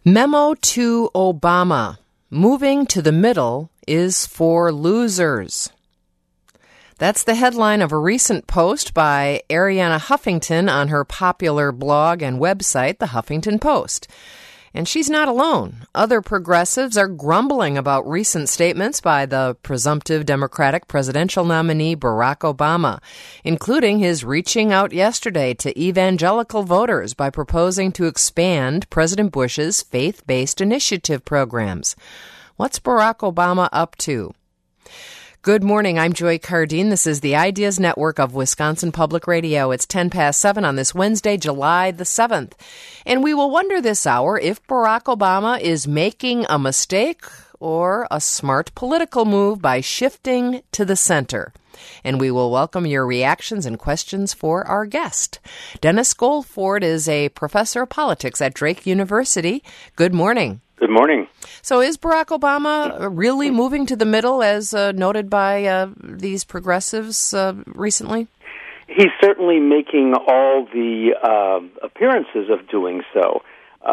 Memo to Obama. Moving to the middle is for losers. That's the headline of a recent post by Arianna Huffington on her popular blog and website, The Huffington Post. And she's not alone. Other progressives are grumbling about recent statements by the presumptive Democratic presidential nominee Barack Obama, including his reaching out yesterday to evangelical voters by proposing to expand President Bush's faith-based initiative programs. What's Barack Obama up to? Good morning. I'm Joy Cardine. This is the Ideas Network of Wisconsin Public Radio. It's 10 past 7 on this Wednesday, July the 7th. And we will wonder this hour if Barack Obama is making a mistake or a smart political move by shifting to the center. And we will welcome your reactions and questions for our guest. Dennis Goldford is a professor of politics at Drake University. Good morning. Good morning. So is Barack Obama really moving to the middle, as noted by these progressives recently? He's certainly making all the appearances of doing so.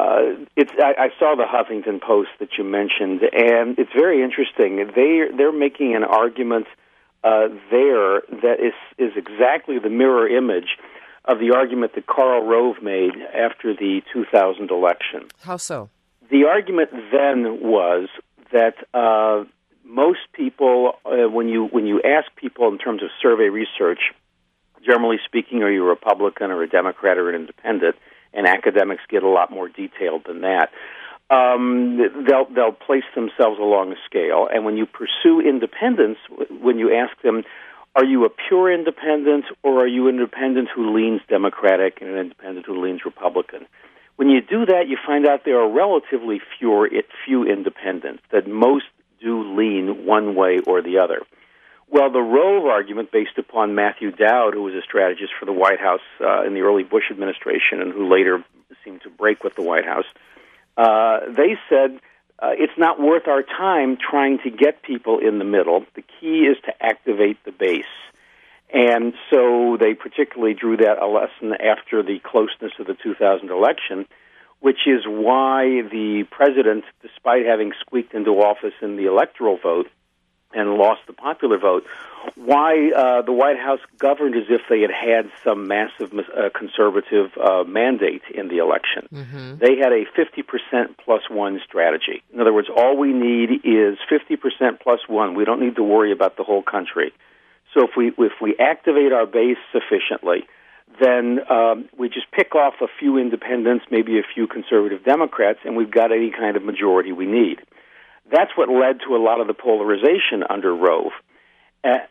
I saw the Huffington Post that you mentioned, and it's very interesting. They're making an argument there that is exactly the mirror image of the argument that Karl Rove made after the 2000 election. How so? The argument then was that most people, when you ask people in terms of survey research, generally speaking, are you a Republican or a Democrat or an independent? And academics get a lot more detailed than that. They'll place themselves along a scale, and when you pursue independence, when you ask them, are you a pure independent or are you an independent who leans Democratic and an independent who leans Republican? When you do that, you find out there are relatively few independents, that most do lean one way or the other. Well, the Rove argument, based upon Matthew Dowd, who was a strategist for the White House in the early Bush administration and who later seemed to break with the White House, they said it's not worth our time trying to get people in the middle. The key is to activate the base. And so they particularly drew that a lesson after the closeness of the 2000 election, which is why the president, despite having squeaked into office in the electoral vote and lost the popular vote, why the White House governed as if they had some massive conservative mandate in the election. Mm-hmm. They had a 50% plus one strategy. In other words, all we need is 50% plus one. We don't need to worry about the whole country. So if we activate our base sufficiently, then we just pick off a few independents, maybe a few conservative Democrats, and we've got any kind of majority we need. That's what led to a lot of the polarization under Rove. The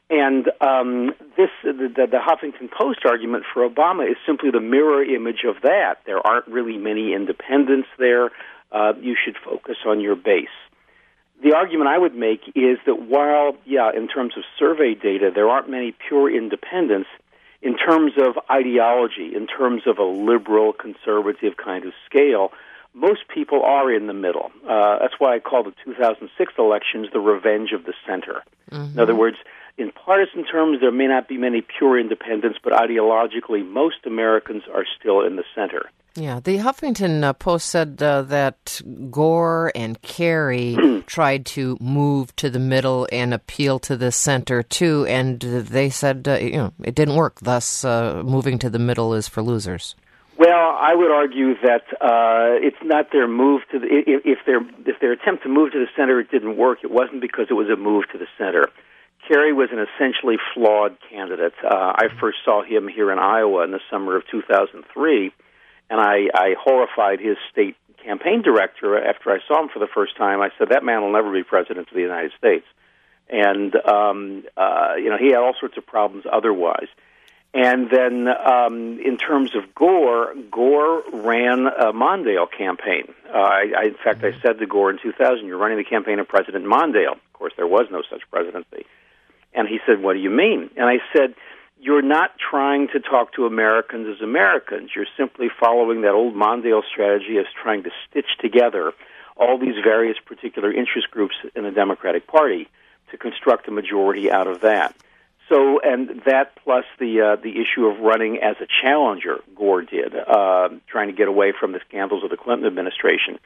Huffington Post argument for Obama is simply the mirror image of that. There aren't really many independents there. You should focus on your base. The argument I would make is that while, in terms of survey data, there aren't many pure independents, in terms of ideology, in terms of a liberal, conservative kind of scale, most people are in the middle. That's why I call the 2006 elections the revenge of the center. Mm-hmm. In other words, in partisan terms, there may not be many pure independents, but ideologically, most Americans are still in the center. Yeah, the Huffington Post said that Gore and Kerry tried to move to the middle and appeal to the center, too, and they said, it didn't work, thus moving to the middle is for losers. Well, I would argue that it's not their move to if their attempt to move to the center, it didn't work. It wasn't because it was a move to the center. Kerry was an essentially flawed candidate. I first saw him here in Iowa in the summer of 2003, and I horrified his state campaign director after I saw him for the first time. I said, that man will never be president of the United States. And, he had all sorts of problems otherwise. And then in terms of Gore ran a Mondale campaign. In fact, I said to Gore in 2000, you're running the campaign of President Mondale. Of course, there was no such presidency. And he said, what do you mean? And I said, you're not trying to talk to Americans as Americans. You're simply following that old Mondale strategy of trying to stitch together all these various particular interest groups in the Democratic Party to construct a majority out of that. So, and that plus the issue of running as a challenger, Gore did, trying to get away from the scandals of the Clinton administration.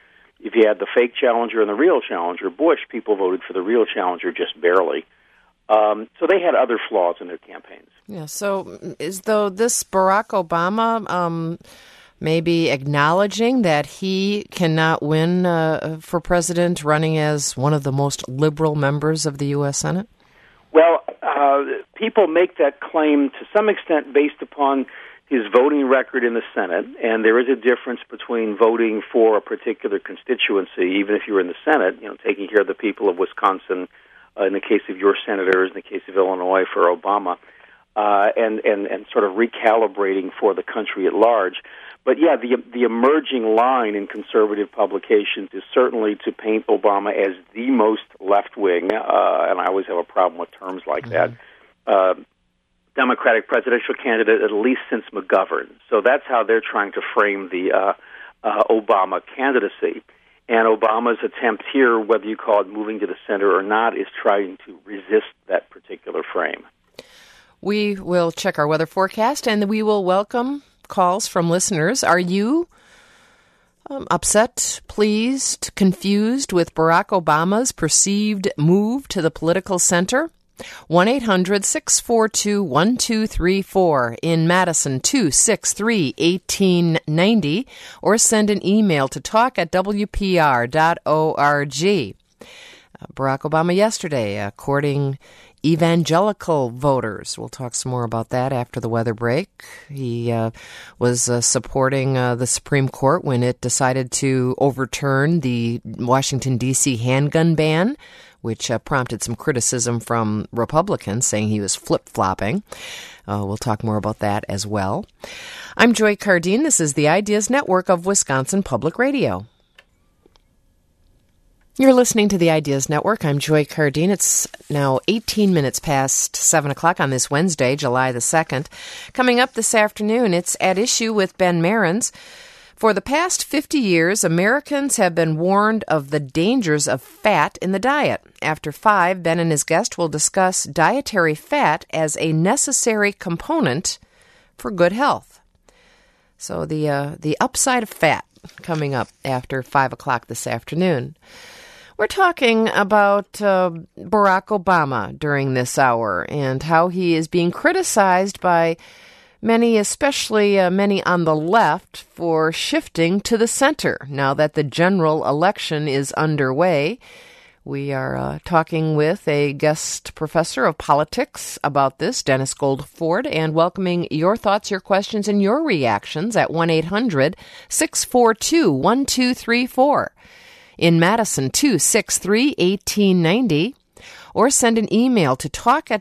If you had the fake challenger and the real challenger, Bush, people voted for the real challenger just barely. So they had other flaws in their campaigns. Yeah. So is though this Barack Obama maybe acknowledging that he cannot win for president running as one of the most liberal members of the U.S. Senate? Well, people make that claim to some extent based upon his voting record in the Senate, and there is a difference between voting for a particular constituency, even if you're in the Senate, taking care of the people of Wisconsin, in the case of your senators, in the case of Illinois for Obama, and sort of recalibrating for the country at large. But yeah, the emerging line in conservative publications is certainly to paint Obama as the most left-wing, and I always have a problem with terms like that, Democratic presidential candidate, at least since McGovern. So that's how they're trying to frame the Obama candidacy. And Obama's attempt here, whether you call it moving to the center or not, is trying to resist that particular frame. We will check our weather forecast, and we will welcome calls from listeners. Are you upset, pleased, confused with Barack Obama's perceived move to the political center? 1-800-642-1234, in Madison 263-1890, or send an email to talk@wpr.org. Barack Obama yesterday courting evangelical voters. We'll talk some more about that after the weather break. He was supporting the Supreme Court when it decided to overturn the Washington, D.C. handgun ban, which prompted some criticism from Republicans saying he was flip-flopping. We'll talk more about that as well. I'm Joy Cardine. This is the Ideas Network of Wisconsin Public Radio. You're listening to the Ideas Network. I'm Joy Cardine. It's now 18 minutes past 7 o'clock on this Wednesday, July the 2nd. Coming up this afternoon, it's At Issue with Ben Marins. For the past 50 years, Americans have been warned of the dangers of fat in the diet. After 5, Ben and his guest will discuss dietary fat as a necessary component for good health. So the upside of fat coming up after 5 o'clock this afternoon. We're talking about Barack Obama during this hour and how he is being criticized by many, especially many on the left, for shifting to the center now that the general election is underway. We are talking with a guest professor of politics about this, Dennis Goldford, and welcoming your thoughts, your questions, and your reactions at 1-800-642-1234. In Madison, 263-1890, or send an email to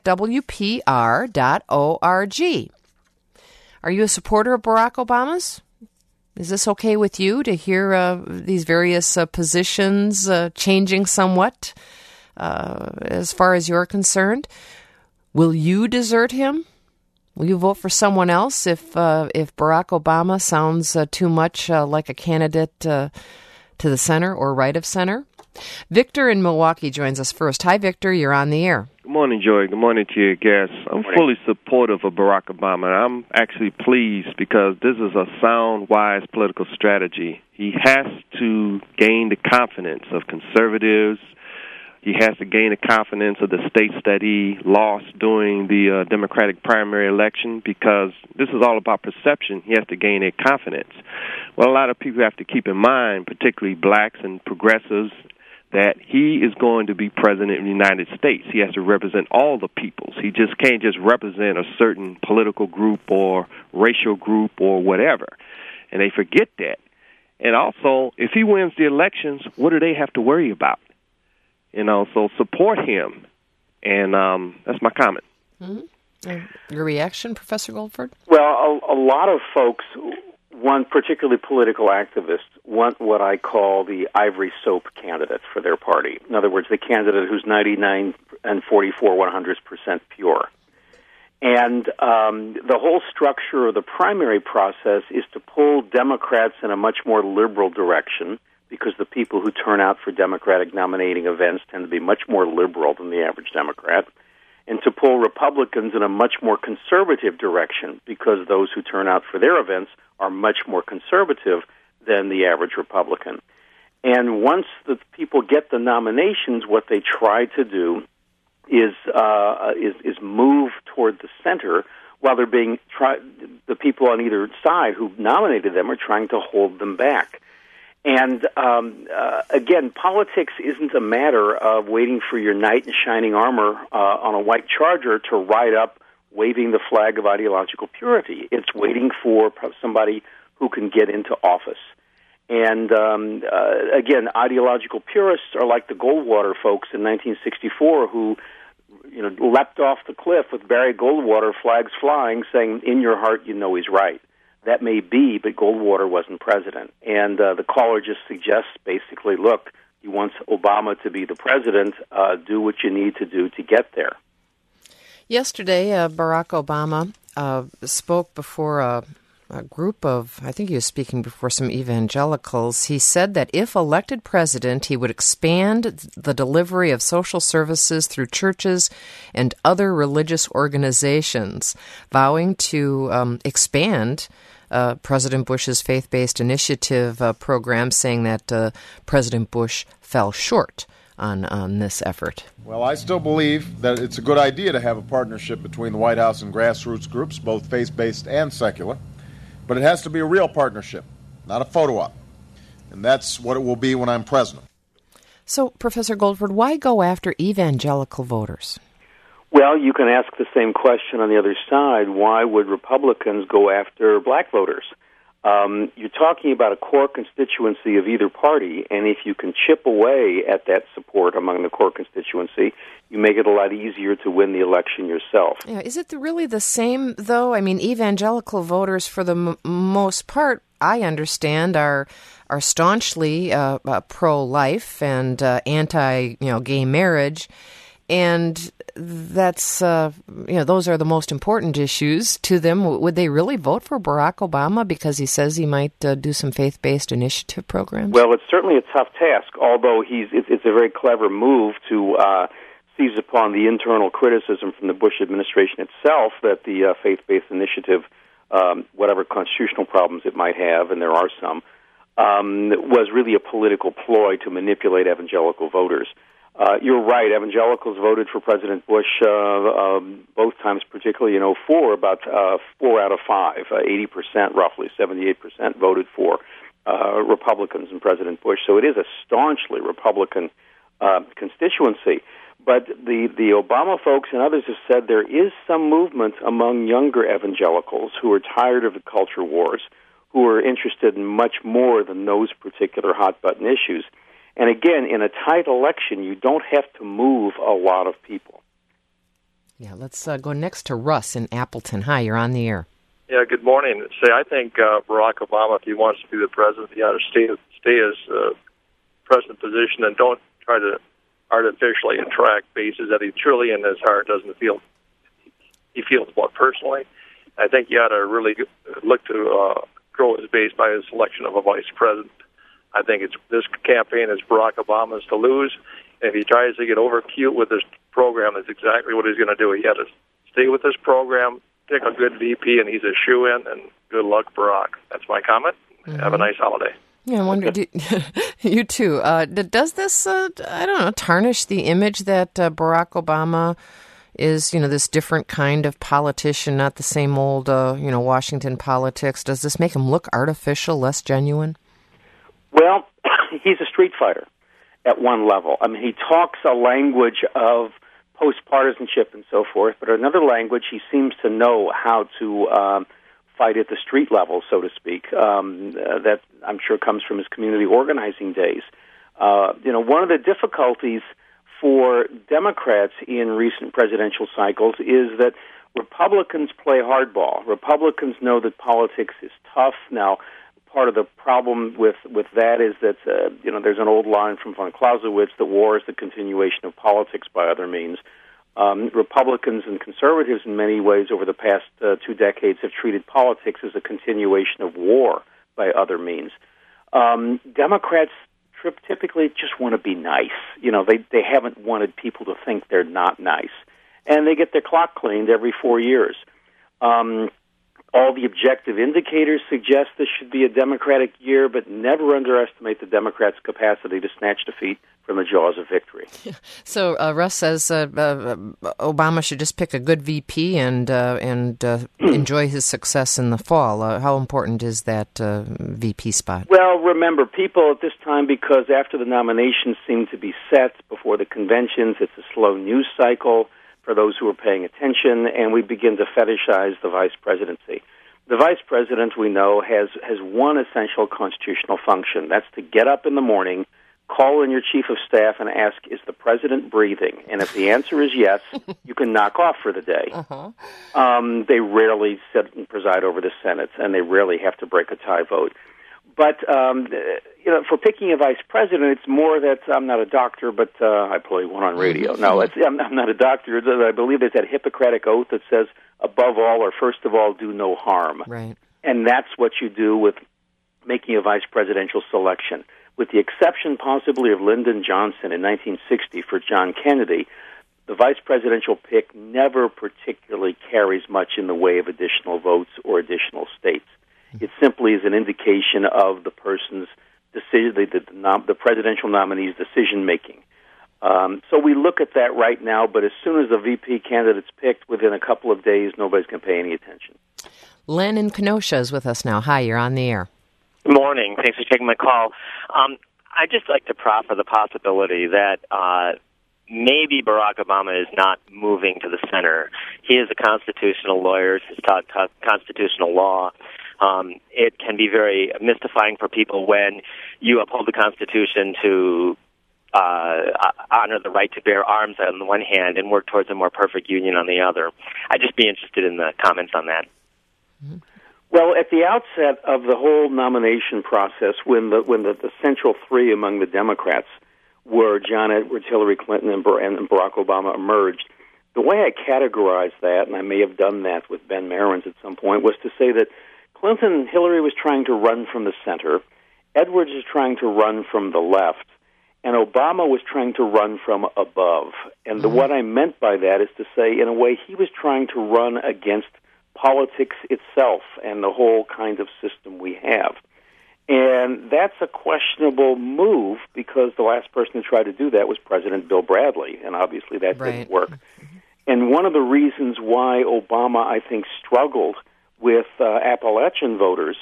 talk@wpr.org. Are you a supporter of Barack Obama's? Is this okay with you to hear these various positions changing somewhat as far as you're concerned? Will you desert him? Will you vote for someone else if Barack Obama sounds too much like a candidate to the center or right of center? Victor in Milwaukee joins us first. Hi, Victor. You're on the air. Good morning, Joy. Good morning to your guests. I'm fully supportive of Barack Obama, and I'm actually pleased because this is a sound, wise political strategy. He has to gain the confidence of conservatives. He has to gain the confidence of the states that he lost during the Democratic primary election, because this is all about perception. He has to gain their confidence. Well, a lot of people have to keep in mind, particularly blacks and progressives, that he is going to be president of the United States. He has to represent all the peoples. He just can't just represent a certain political group or racial group or whatever. And they forget that. And also, if he wins the elections, what do they have to worry about? So support him. And that's my comment. Mm-hmm. Your reaction, Professor Goldford? Well, a lot of folks, particularly political activists, want what I call the ivory soap candidate for their party. In other words, the candidate who's 99 and 44 100% pure. And the whole structure of the primary process is to pull Democrats in a much more liberal direction, because the people who turn out for Democratic nominating events tend to be much more liberal than the average Democrat, and to pull Republicans in a much more conservative direction, because those who turn out for their events are much more conservative than the average Republican. And once the people get the nominations, what they try to do is move toward the center, while they're the people on either side who nominated them are trying to hold them back. And again, politics isn't a matter of waiting for your knight in shining armor on a white charger to ride up waving the flag of ideological purity. It's waiting for somebody who can get into office. And again, ideological purists are like the Goldwater folks in 1964 who leapt off the cliff with Barry Goldwater flags flying, saying, "In your heart, you know he's right." That may be, but Goldwater wasn't president. And the caller just suggests, basically, look, he wants Obama to be the president. Do what you need to do to get there. Yesterday, Barack Obama spoke before a group of, I think he was speaking before some evangelicals. He said that if elected president, he would expand the delivery of social services through churches and other religious organizations, vowing to expand President Bush's faith-based initiative program, saying that President Bush fell short on this effort. Well, I still believe that it's a good idea to have a partnership between the White House and grassroots groups, both faith-based and secular. But it has to be a real partnership, not a photo op. And that's what it will be when I'm president. So, Professor Goldford, why go after evangelical voters? Well, you can ask the same question on the other side. Why would Republicans go after black voters? You're talking about a core constituency of either party, and if you can chip away at that support among the core constituency, you make it a lot easier to win the election yourself. Yeah, is it really the same, though? I mean, evangelical voters, for the most part, I understand, are staunchly pro-life and anti-gay marriage, and that's those are the most important issues to them. Would they really vote for Barack Obama because he says he might do some faith-based initiative programs? Well, it's certainly a tough task, although it's a very clever move to seize upon the internal criticism from the Bush administration itself that the faith-based initiative, whatever constitutional problems it might have, and there are some, was really a political ploy to manipulate evangelical voters. You're right. Evangelicals voted for President Bush both times, particularly in 2004, about 4 out of 5, 80% roughly, 78% voted for Republicans and President Bush. So it is a staunchly Republican constituency. But the Obama folks and others have said there is some movement among younger evangelicals who are tired of the culture wars, who are interested in much more than those particular hot-button issues. And again, in a tight election, you don't have to move a lot of people. Yeah, let's go next to Russ in Appleton. Hi, you're on the air. Yeah, good morning. I think Barack Obama, if he wants to be the president, he ought to stay as president position and don't try to artificially attract bases that he truly in his heart doesn't feel he feels about personally. I think he ought to really look to grow his base by his selection of a vice president. I think this campaign is Barack Obama's to lose. And if he tries to get over cute with his program, that's exactly what he's going to do. He had to stay with this program, pick a good VP, and he's a shoo-in, and good luck, Barack. That's my comment. Mm-hmm. Have a nice holiday. Yeah, I wonder, you too. Does this, tarnish the image that Barack Obama is, this different kind of politician, not the same old, Washington politics? Does this make him look artificial, less genuine? Well, he's a street fighter at one level. I mean, he talks a language of post-partisanship and so forth, but another language he seems to know how to fight at the street level, so to speak. That I'm sure comes from his community organizing days. One of the difficulties for Democrats in recent presidential cycles is that Republicans play hardball. Republicans know that politics is tough. Now, part of the problem with that is that, there's an old line from von Clausewitz that war is the continuation of politics by other means. Republicans and conservatives in many ways over the past 2 decades have treated politics as a continuation of war by other means. Democrats typically just want to be nice. They haven't wanted people to think they're not nice. And they get their clock cleaned every 4 years. All the objective indicators suggest this should be a Democratic year, but never underestimate the Democrats' capacity to snatch defeat from the jaws of victory. So Russ says Obama should just pick a good VP and enjoy his success in the fall. How important is that VP spot? Well, remember, people at this time, because after the nominations seem to be set before the conventions, it's a slow news cycle for those who are paying attention, and we begin to fetishize the vice presidency. The vice president, we know, has one essential constitutional function. That's to get up in the morning, call in your chief of staff, and ask, is the president breathing? And if the answer is yes, you can knock off for the day. Uh-huh. They rarely sit and preside over the Senate, and they rarely have to break a tie vote. But, for picking a vice president, it's more that I'm not a doctor, but I play one on radio. No, I'm not a doctor. I believe there's that Hippocratic oath that says, above all, or first of all, do no harm. Right. And that's what you do with making a vice presidential selection. With the exception, possibly, of Lyndon Johnson in 1960 for John Kennedy, the vice presidential pick never particularly carries much in the way of additional votes or additional states. It simply is an indication of the person's decision, the presidential nominee's decision-making. So we look at that right now, but as soon as the VP candidate's picked, within a couple of days, nobody's going to pay any attention. Len in Kenosha is with us now. Hi, you're on the air. Good morning. Thanks for taking my call. I'd just like to proffer the possibility that maybe Barack Obama is not moving to the center. He is a constitutional lawyer. He's taught constitutional law. It can be very mystifying for people when you uphold the Constitution to honor the right to bear arms on the one hand and work towards a more perfect union on the other. I'd just be interested in the comments on that. Mm-hmm. Well, at the outset of the whole nomination process, when the central three among the Democrats were John Edwards, Hillary Clinton, and Barack Obama emerged, the way I categorized that, and I may have done that with Ben Marins at some point, was to say that Hillary was trying to run from the center, Edwards is trying to run from the left, and Obama was trying to run from above. And what I meant by that is to say, in a way, he was trying to run against politics itself and the whole kind of system we have. And that's a questionable move because the last person who tried to do that was President Bill Bradley, and obviously that didn't work. And one of the reasons why Obama, I think, struggled with Appalachian voters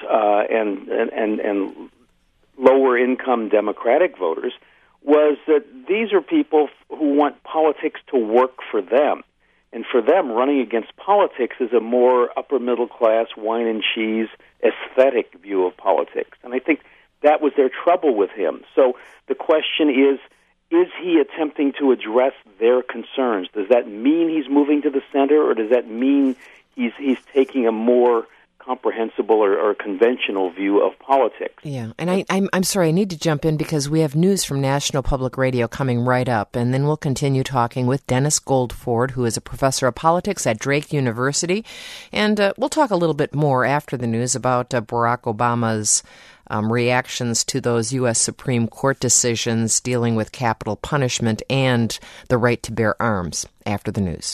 and lower-income Democratic voters was that these are people who want politics to work for them. And for them, running against politics is a more upper-middle-class, wine-and-cheese, aesthetic view of politics. And I think that was their trouble with him. So the question is he attempting to address their concerns? Does that mean he's moving to the center, or does that mean he's taking a more comprehensible or conventional view of politics? Yeah, and I'm sorry, I need to jump in because we have news from National Public Radio coming right up, and then we'll continue talking with Dennis Goldford, who is a professor of politics at Drake University, and we'll talk a little bit more after the news about Barack Obama's reactions to those U.S. Supreme Court decisions dealing with capital punishment and the right to bear arms after the news.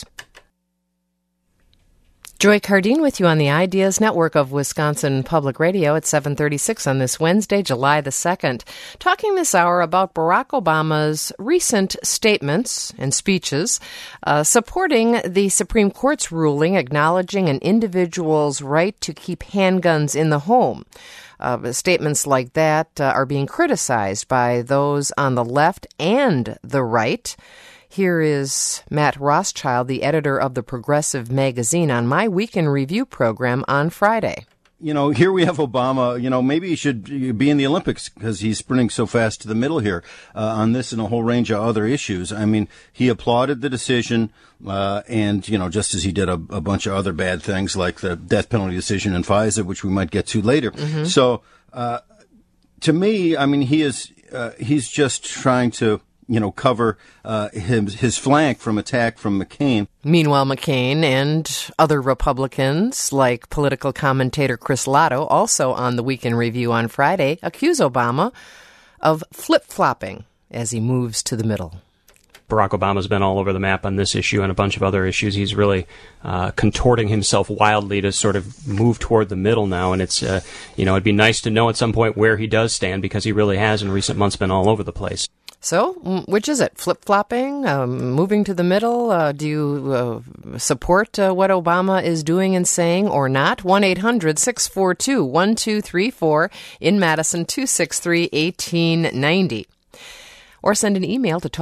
Joy Cardine with you on the Ideas Network of Wisconsin Public Radio at 7:36 on this Wednesday, July the 2nd, talking this hour about Barack Obama's recent statements and speeches supporting the Supreme Court's ruling acknowledging an individual's right to keep handguns in the home. Statements like that are being criticized by those on the left and the right. Here is Matt Rothschild, the editor of the Progressive magazine, on my Week in Review program on Friday. Here we have Obama, maybe he should be in the Olympics because he's sprinting so fast to the middle here on this and a whole range of other issues. I mean, he applauded the decision and, just as he did a bunch of other bad things like the death penalty decision in FISA, which we might get to later. Mm-hmm. So to me, I mean, he's just trying to cover his flank from attack from McCain. Meanwhile, McCain and other Republicans, like political commentator Chris Lotto, also on the Week in Review on Friday, accuse Obama of flip-flopping as he moves to the middle. Barack Obama's been all over the map on this issue and a bunch of other issues. He's really contorting himself wildly to sort of move toward the middle now, and it's it'd be nice to know at some point where he does stand, because he really has in recent months been all over the place. So, which is it? Flip-flopping? Moving to the middle? Do you support what Obama is doing and saying or not? 1-800-642-1234 in Madison, 263-1890. Or send an email to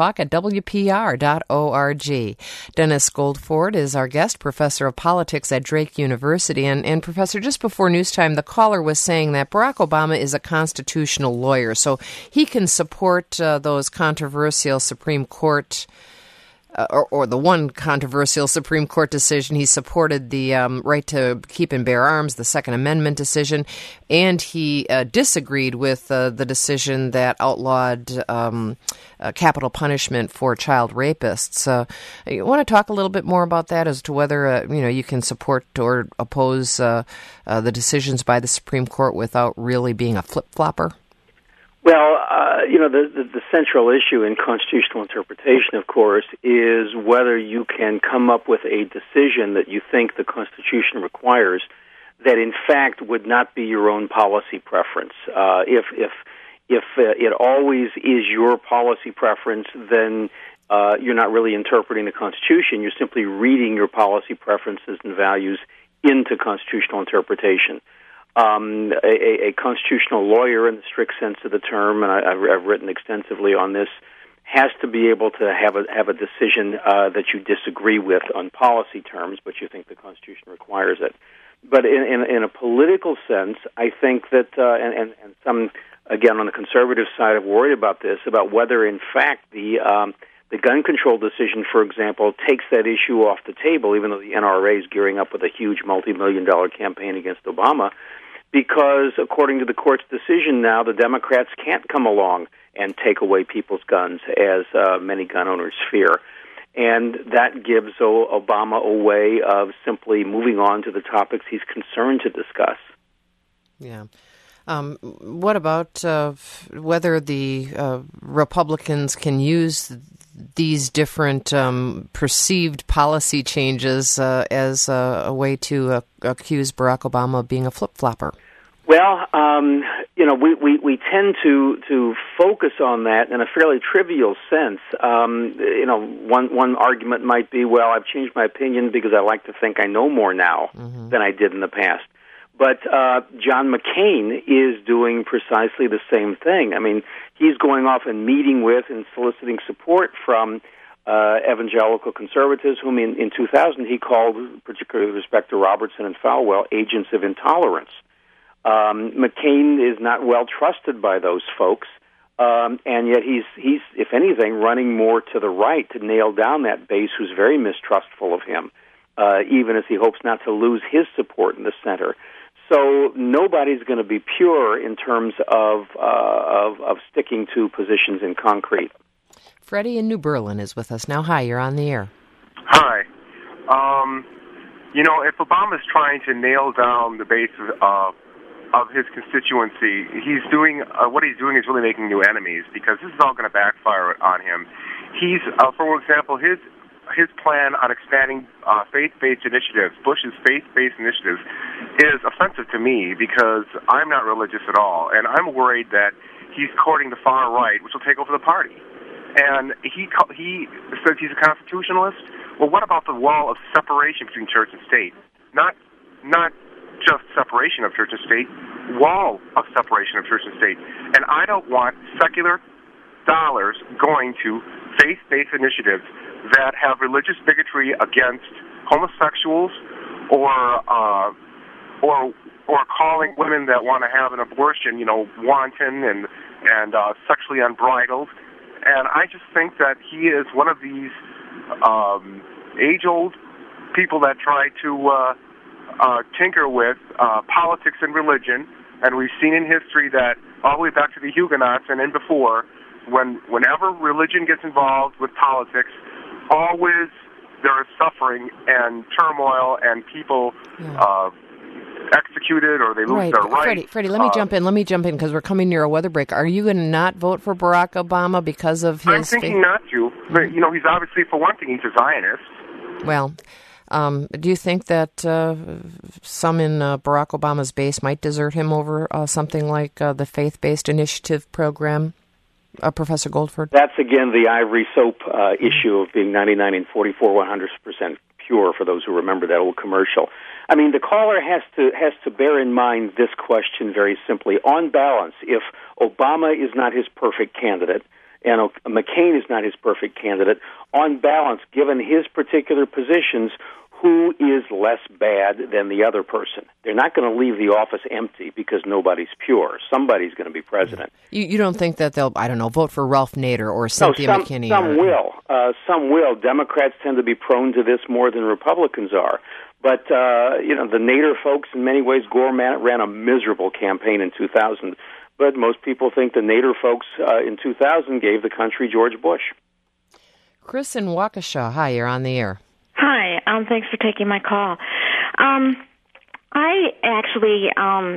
talk@wpr.org. Dennis Goldford is our guest, professor of politics at Drake University. And Professor, just before news time, the caller was saying that Barack Obama is a constitutional lawyer, so he can support those controversial Supreme Court or the one controversial Supreme Court decision. He supported the right to keep and bear arms, the Second Amendment decision, and he disagreed with the decision that outlawed capital punishment for child rapists. You want to talk a little bit more about that as to whether you can support or oppose the decisions by the Supreme Court without really being a flip-flopper? Well, the central issue in constitutional interpretation, of course, is whether you can come up with a decision that you think the Constitution requires that, in fact, would not be your own policy preference. If it always is your policy preference, then you're not really interpreting the Constitution. You're simply reading your policy preferences and values into constitutional interpretation. A constitutional lawyer, in the strict sense of the term, and I've written extensively on this, has to be able to have a decision that you disagree with on policy terms, but you think the Constitution requires it. But in a political sense, I think that, and some, again, on the conservative side, have worried about this, about whether, in fact, the gun control decision, for example, takes that issue off the table, even though the NRA is gearing up with a huge multi-million-dollar campaign against Obama, because according to the court's decision now, the Democrats can't come along and take away people's guns, as many gun owners fear. And that gives Obama a way of simply moving on to the topics he's concerned to discuss. Yeah. What about whether the Republicans can use these different perceived policy changes as a way to accuse Barack Obama of being a flip-flopper? Well, we tend to focus on that in a fairly trivial sense. One argument might be, well, I've changed my opinion because I like to think I know more now than I did in the past. But John McCain is doing precisely the same thing. I mean, he's going off and meeting with and soliciting support from evangelical conservatives, whom in 2000 he called, particularly with respect to Robertson and Falwell, agents of intolerance. McCain is not well trusted by those folks, and yet he's, if anything, running more to the right to nail down that base who's very mistrustful of him, even as he hopes not to lose his support in the center. So nobody's going to be pure in terms of sticking to positions in concrete. Freddie in New Berlin is with us now. Hi, you're on the air. Hi. If Obama's trying to nail down the base of his constituency, he's doing what he's doing is really making new enemies, because this is all going to backfire on him. He's, for example, his plan on expanding faith-based initiatives, Bush's faith-based initiatives, is offensive to me because I'm not religious at all, and I'm worried that he's courting the far right, which will take over the party. And he says he's a constitutionalist. Well, what about the wall of separation between church and state? Not just separation of church and state, wall of separation of church and state. And I don't want secular dollars going to faith-based initiatives that have religious bigotry against homosexuals or calling women that want to have an abortion, wanton and sexually unbridled. And I just think that he is one of these age-old people that try to tinker with politics and religion. And we've seen in history that all the way back to the Huguenots and before, whenever religion gets involved with politics, always there is suffering and turmoil and people executed or they lose their rights. Freddie, let me jump in because we're coming near a weather break. Are you going to not vote for Barack Obama because of his... I'm thinking not to. You know, he's obviously, for one thing, he's a Zionist. Well, do you think that some in Barack Obama's base might desert him over something like the faith-based initiative program, Professor Goldford? That's, again, the ivory soap issue of being 99 and 44 100% pure, for those who remember that old commercial. I mean, the caller has to bear in mind this question very simply. On balance, if Obama is not his perfect candidate, and McCain is not his perfect candidate, on balance, given his particular positions, who is less bad than the other person? They're not going to leave the office empty because nobody's pure. Somebody's going to be president. You don't think that they'll, I don't know, vote for Ralph Nader or Cynthia McKinney? Some will. Some will. Democrats tend to be prone to this more than Republicans are. But, the Nader folks, in many ways, Gore ran a miserable campaign in 2000. But most people think the Nader folks in 2000 gave the country George Bush. Chris in Waukesha, hi, you're on the air. Hi, thanks for taking my call. I actually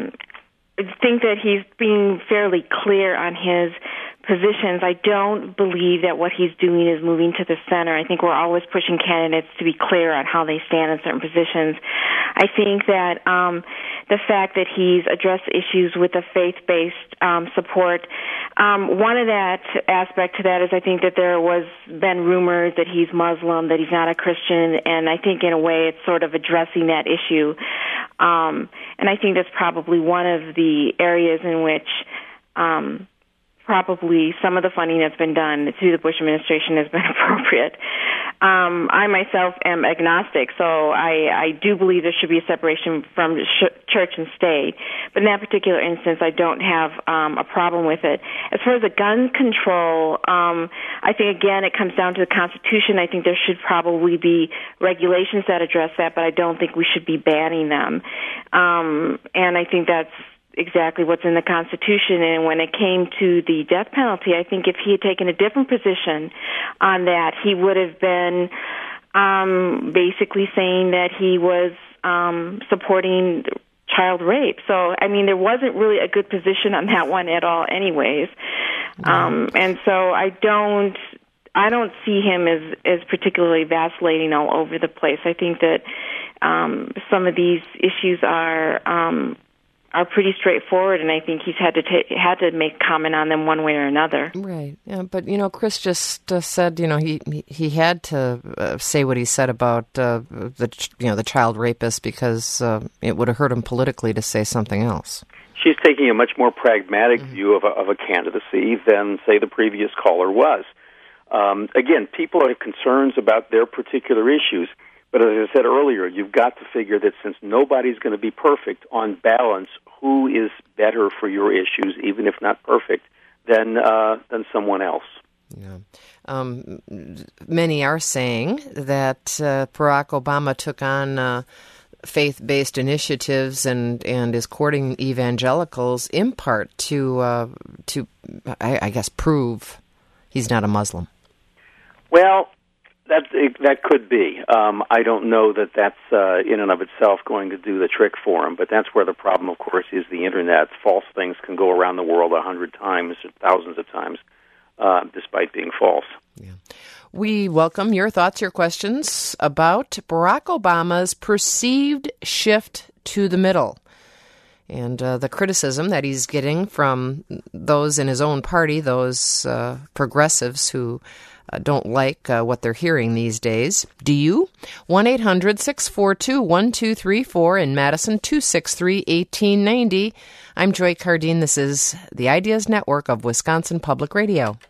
think that he's being fairly clear on his positions. I don't believe that what he's doing is moving to the center. I think we're always pushing candidates to be clear on how they stand in certain positions. I think that the fact that he's addressed issues with a faith-based support, one of that aspect to that is I think that there was been rumors that he's Muslim, that he's not a Christian, and I think in a way it's sort of addressing that issue. And I think that's probably one of the areas in which probably some of the funding that's been done through the Bush administration has been appropriate. I myself am agnostic, so I do believe there should be a separation from church and state. But in that particular instance, I don't have a problem with it. As far as the gun control, I think, again, it comes down to the Constitution. I think there should probably be regulations that address that, but I don't think we should be banning them. And I think that's exactly what's in the Constitution. And when it came to the death penalty, I think if he had taken a different position on that, he would have been basically saying that he was supporting child rape. So, I mean, there wasn't really a good position on that one at all anyways. And so I don't see him as particularly vacillating all over the place. I think that some of these issues are pretty straightforward, and I think he's had to make comment on them one way or another. Right. Yeah, but Chris just said he had to say what he said about the child rapist because it would have hurt him politically to say something else. She's taking a much more pragmatic view of a candidacy than, say, the previous caller was. Again, people have concerns about their particular issues. But as I said earlier, you've got to figure that since nobody's going to be perfect, on balance, who is better for your issues, even if not perfect, than someone else? Yeah. Many are saying that Barack Obama took on faith-based initiatives and is courting evangelicals in part to I guess, prove he's not a Muslim. Well, that could be. I don't know that that's in and of itself going to do the trick for him, but that's where the problem, of course, is the Internet. False things can go around the world 100 times, thousands of times, despite being false. Yeah. We welcome your thoughts, your questions about Barack Obama's perceived shift to the middle and the criticism that he's getting from those in his own party, those progressives who don't like what they're hearing these days. Do you? 1-800-642-1234 in Madison, 263-1890. I'm Joy Cardine. This is the Ideas Network of Wisconsin Public Radio.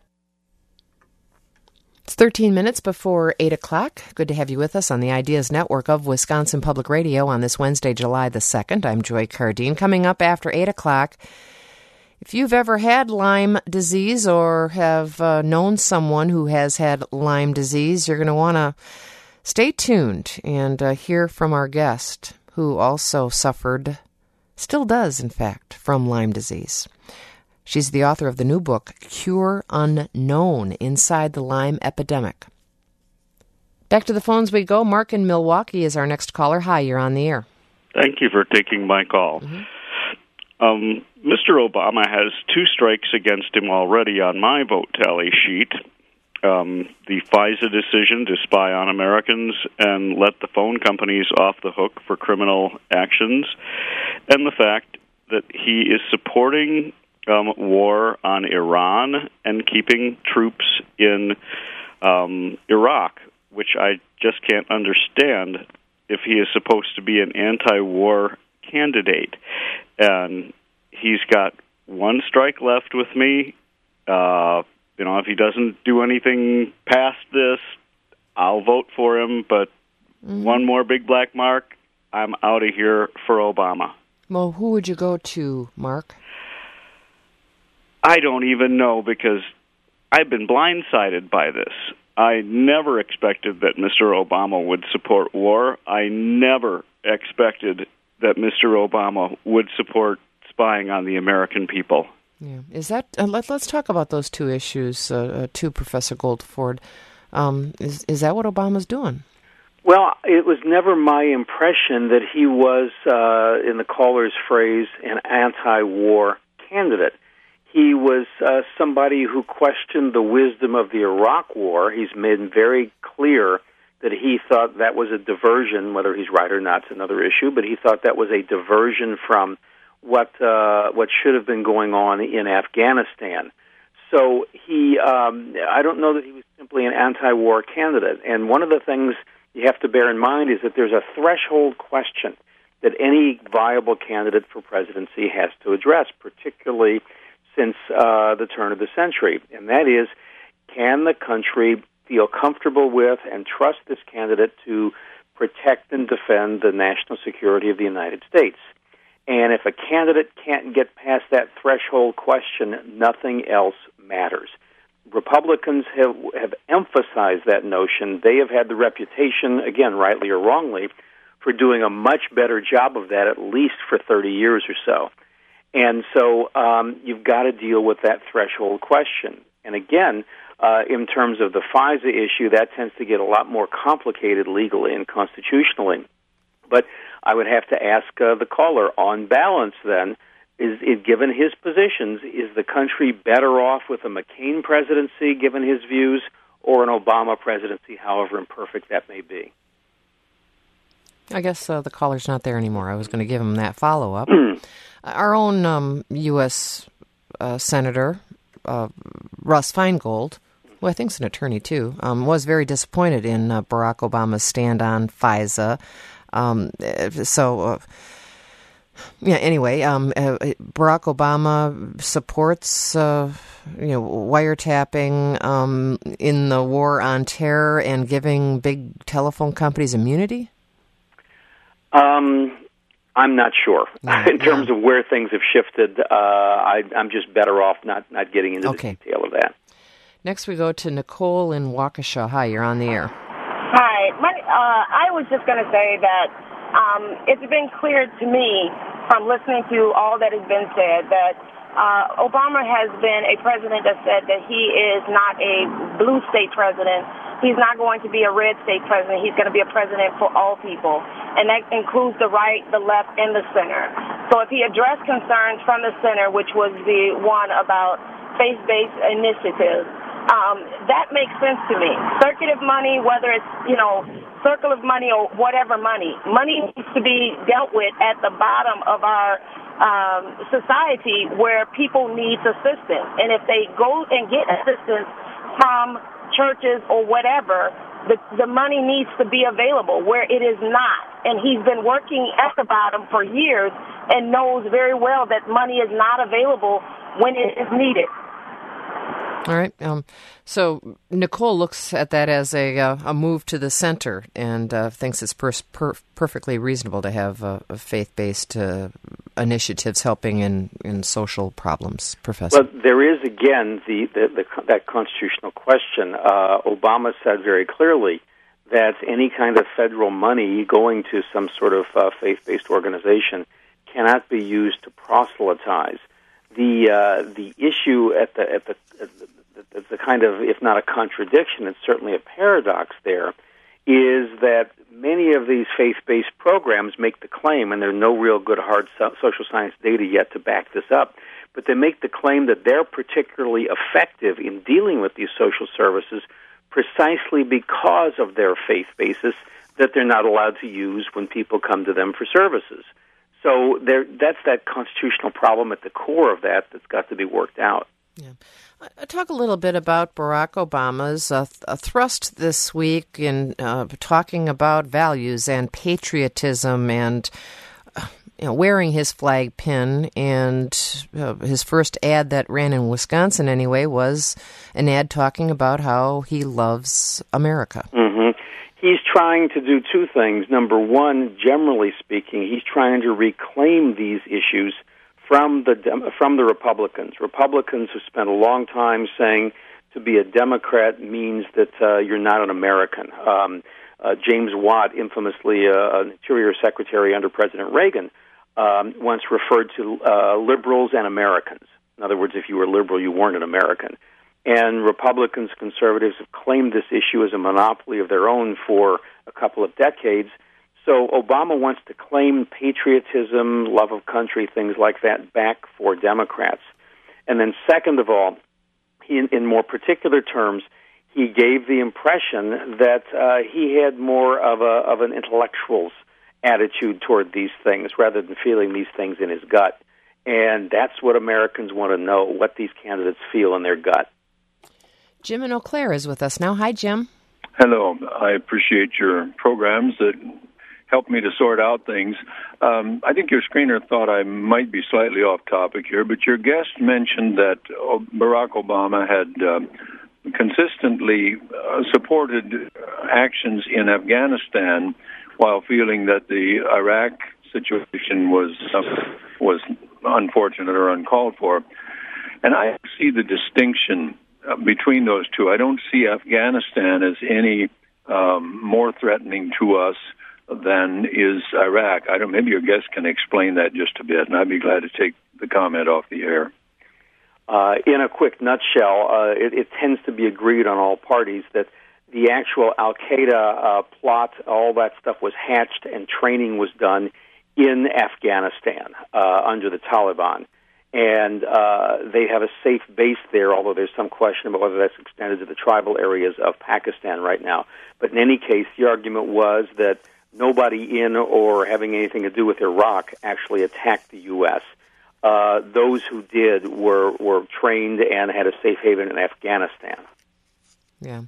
It's 13 minutes before 8 o'clock. Good to have you with us on the Ideas Network of Wisconsin Public Radio on this Wednesday, July the 2nd. I'm Joy Cardine. Coming up after 8 o'clock, if you've ever had Lyme disease or have known someone who has had Lyme disease, you're going to want to stay tuned and hear from our guest who also suffered, still does, in fact, from Lyme disease. She's the author of the new book, Cure Unknown, Inside the Lyme Epidemic. Back to the phones we go. Mark in Milwaukee is our next caller. Hi, you're on the air. Thank you for taking my call. Mm-hmm. Mr. Obama has 2 strikes against him already on my vote tally sheet. the FISA decision to spy on Americans and let the phone companies off the hook for criminal actions, and the fact that he is supporting war on Iran and keeping troops in Iraq, which I just can't understand if he is supposed to be an anti-war candidate. And he's got one strike left with me. If he doesn't do anything past this, I'll vote for him, but one more big black mark, I'm out of here for Obama. Well, who would you go to, Mark? I don't even know, because I've been blindsided by this. I never expected that Mr. Obama would support war. I never expected that Mr. Obama would support spying on the American people. Yeah, is that? Let's talk about those two issues, too, Professor Goldford. Is that what Obama's doing? Well, it was never my impression that he was, in the caller's phrase, an anti-war candidate. He was somebody who questioned the wisdom of the Iraq War. He's made very clear that he thought that was a diversion. Whether he's right or not is another issue, but he thought that was a diversion from what should have been going on in Afghanistan. So I don't know that he was simply an anti-war candidate. And one of the things you have to bear in mind is that there's a threshold question that any viable candidate for presidency has to address, particularly since the turn of the century, and that is, can the country feel comfortable with and trust this candidate to protect and defend the national security of the United States? And if a candidate can't get past that threshold question, nothing else matters. Republicans have emphasized that notion. They have had the reputation, again, rightly or wrongly, for doing a much better job of that, at least for 30 years or so. And so you've got to deal with that threshold question. And again, in terms of the FISA issue, that tends to get a lot more complicated legally and constitutionally. But I would have to ask the caller, on balance then, is given his positions, is the country better off with a McCain presidency, given his views, or an Obama presidency, however imperfect that may be? I guess the caller's not there anymore. I was going to give him that follow-up. Our own U.S. Senator, Russ Feingold, who I think is an attorney too, was very disappointed in Barack Obama's stand on FISA. Anyway, Barack Obama supports, wiretapping in the war on terror and giving big telephone companies immunity? I'm not sure. In terms of where things have shifted, I'm just better off not getting into the detail of that. Next we go to Nicole in Waukesha. Hi, you're on the air. Hi. I was just going to say that it's been clear to me from listening to all that has been said that Obama has been a president that said that he is not a blue state president. He's not going to be a red state president. He's going to be a president for all people, and that includes the right, the left, and the center. So if he addressed concerns from the center, which was the one about faith-based initiatives, that makes sense to me. Circuit of money, whether it's, circle of money or whatever money needs to be dealt with at the bottom of our society where people need assistance. And if they go and get assistance from churches or whatever, the money needs to be available where it is not. And he's been working at the bottom for years and knows very well that money is not available when it is needed. All right. So Nicole looks at that as a move to the center and thinks it's perfectly reasonable to have faith-based initiatives helping in social problems. Professor? Well, there is, again, that constitutional question. Obama said very clearly that any kind of federal money going to some sort of faith-based organization cannot be used to proselytize. The issue at the kind of, if not a contradiction, it's certainly a paradox there, is that many of these faith-based programs make the claim, and there's no real good hard social science data yet to back this up, but they make the claim that they're particularly effective in dealing with these social services precisely because of their faith basis that they're not allowed to use when people come to them for services. So that's that constitutional problem at the core of that's got to be worked out. Yeah. Talk a little bit about Barack Obama's thrust this week in talking about values and patriotism and wearing his flag pin. And his first ad that ran in Wisconsin anyway was an ad talking about how he loves America. Mm-hmm. He's trying to do two things. Number one, generally speaking, he's trying to reclaim these issues from the Republicans. Republicans who spent a long time saying to be a Democrat means that you're not an American. James Watt, infamously an Interior Secretary under President Reagan, once referred to liberals and Americans. In other words, if you were liberal, you weren't an American. And Republicans, conservatives have claimed this issue as a monopoly of their own for a couple of decades. So Obama wants to claim patriotism, love of country, things like that back for Democrats. And then second of all, in more particular terms, he gave the impression that he had more of an intellectual's attitude toward these things rather than feeling these things in his gut. And that's what Americans want to know, what these candidates feel in their gut. Jim in Eau Claire is with us now. Hi, Jim. Hello. I appreciate your programs that help me to sort out things. I think your screener thought I might be slightly off topic here, but your guest mentioned that Barack Obama had consistently supported actions in Afghanistan while feeling that the Iraq situation was unfortunate or uncalled for. And I see the distinction between those two. I don't see Afghanistan as any more threatening to us than is Iraq. Maybe your guest can explain that just a bit, and I'd be glad to take the comment off the air. In a quick nutshell, it tends to be agreed on all parties that the actual Al-Qaeda plot, all that stuff was hatched and training was done in Afghanistan under the Taliban. And they have a safe base there, although there's some question about whether that's extended to the tribal areas of Pakistan right now. But in any case, the argument was that nobody in or having anything to do with Iraq actually attacked the U.S. Those who did were trained and had a safe haven in Afghanistan. Yeah.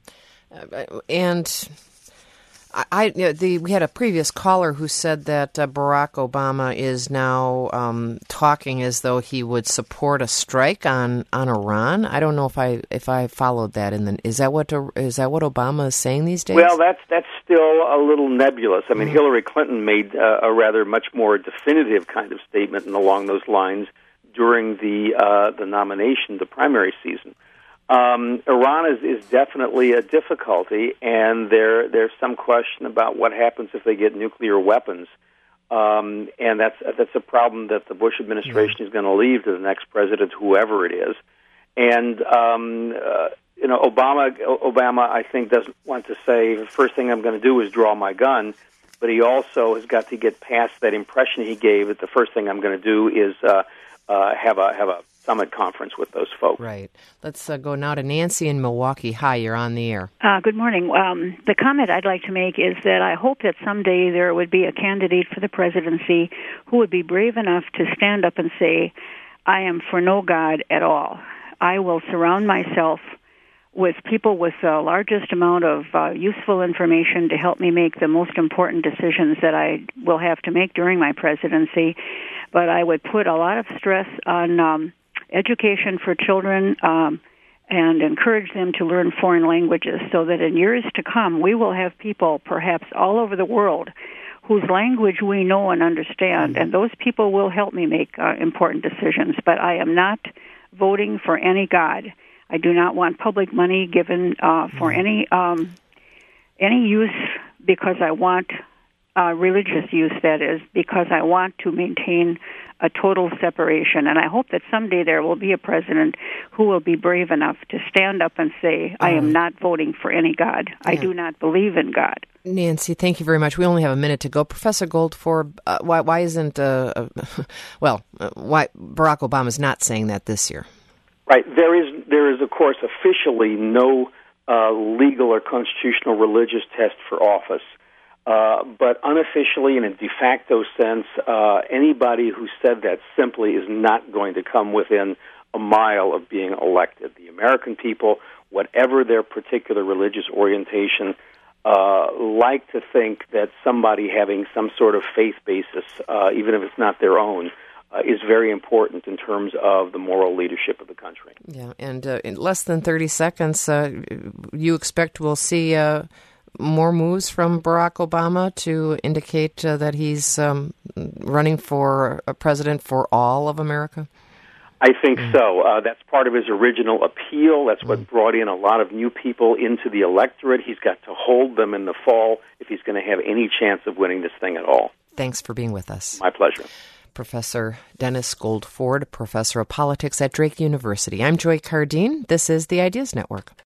And we had a previous caller who said that Barack Obama is now talking as though he would support a strike on Iran. I don't know if I followed that. Is that what Obama is saying these days? Well, that's still a little nebulous. I mean, Hillary Clinton made a rather much more definitive kind of statement along those lines during the nomination, the primary season. Iran is definitely a difficulty, and there's some question about what happens if they get nuclear weapons, and that's a problem that the Bush administration is going to leave to the next president, whoever it is. And Obama, I think, doesn't want to say the first thing I'm going to do is draw my gun, but he also has got to get past that impression he gave that the first thing I'm going to do is have a summit conference with those folks. Right. Let's go now to Nancy in Milwaukee. Hi, you're on the air. Good morning. The comment I'd like to make is that I hope that someday there would be a candidate for the presidency who would be brave enough to stand up and say, I am for no God at all. I will surround myself with people with the largest amount of useful information to help me make the most important decisions that I will have to make during my presidency. But I would put a lot of stress on education for children and encourage them to learn foreign languages so that in years to come we will have people perhaps all over the world whose language we know and understand, and those people will help me make important decisions. But I am not voting for any God. I do not want public money given for any use because I want religious use, that is, because I want to maintain a total separation. And I hope that someday there will be a president who will be brave enough to stand up and say, I am not voting for any God. I do not believe in God. Nancy, thank you very much. We only have a minute to go. Professor Goldford, why isn't, why Barack Obama is not saying that this year? Right. There is, of course, officially no legal or constitutional religious test for office. But unofficially, in a de facto sense, anybody who said that simply is not going to come within a mile of being elected. The American people, whatever their particular religious orientation, like to think that somebody having some sort of faith basis, even if it's not their own, is very important in terms of the moral leadership of the country. Yeah, and in less than 30 seconds, you expect we'll see more moves from Barack Obama to indicate that he's running for a president for all of America? I think so. That's part of his original appeal. That's what brought in a lot of new people into the electorate. He's got to hold them in the fall if he's going to have any chance of winning this thing at all. Thanks for being with us. My pleasure. Professor Dennis Goldford, Professor of Politics at Drake University. I'm Joy Cardine. This is the Ideas Network.